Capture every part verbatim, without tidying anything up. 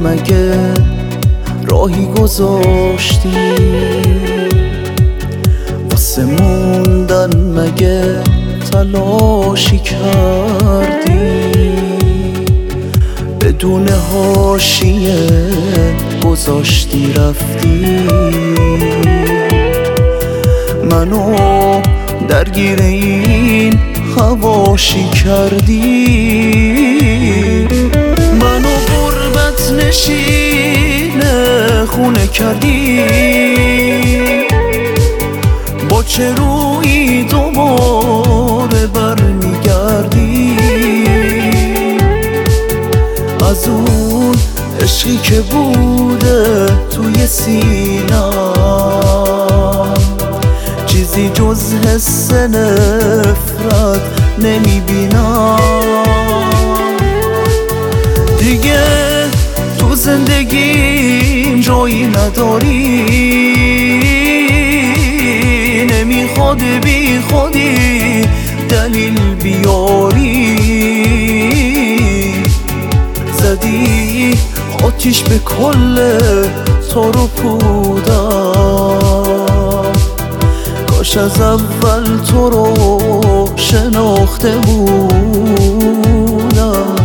مگه راهی گذاشتی؟ واسه موندن مگه تلاشی کردی؟ بدون حاشیه گذاشتی رفتی، منو درگیر این حواشی کردی. منو غربت نشین خونه کردی، با چه روی دوباره برمیگردی؟ از اون عشقی که بوده توی سینم چیزی جز حس نفرت نمیبینم. دیگه تو زندگیم جایی نداری، نمیخواد بی خودی دلیل بیاری. زدی آتیش به کل تو رو پودم، کاش از اول تو رو شناخته بودم.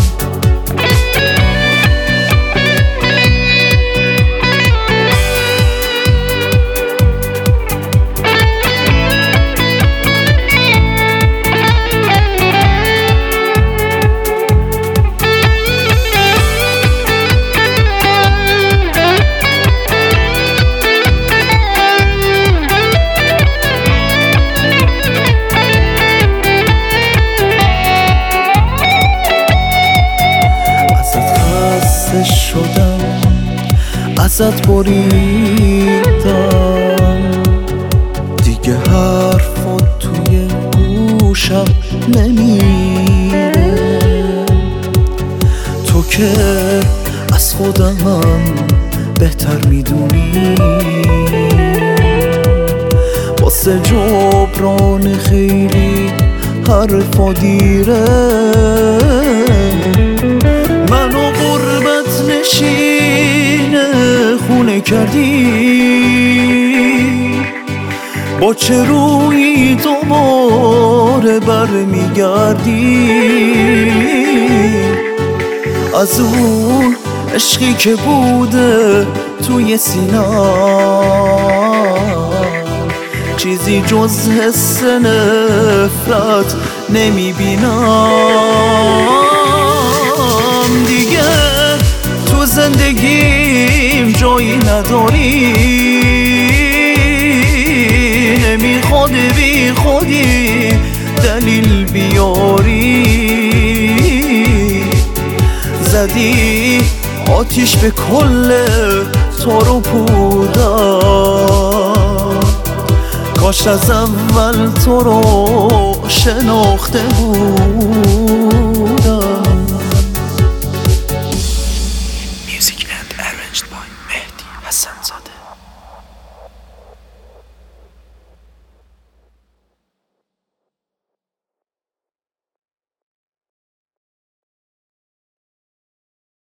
شدم ازت بریدم، دیگه حرفات توی گوشم نمیره. تو که از خودم بهتر میدونی، واسه جبران خیلی حرفا دیره. منو غربت نشین خونه کردی، با چه روی دوباره برمیگردی؟ از اون عشقی که بوده توی سینم چیزی جز حس نفرت نمیبینم. دیگه تو زندگیم جایی نداری، نمیخواد بی خودی دلیل بیاری. زدی آتیش به کل تو رو پودم، کاش از اول تو رو شناخته بود.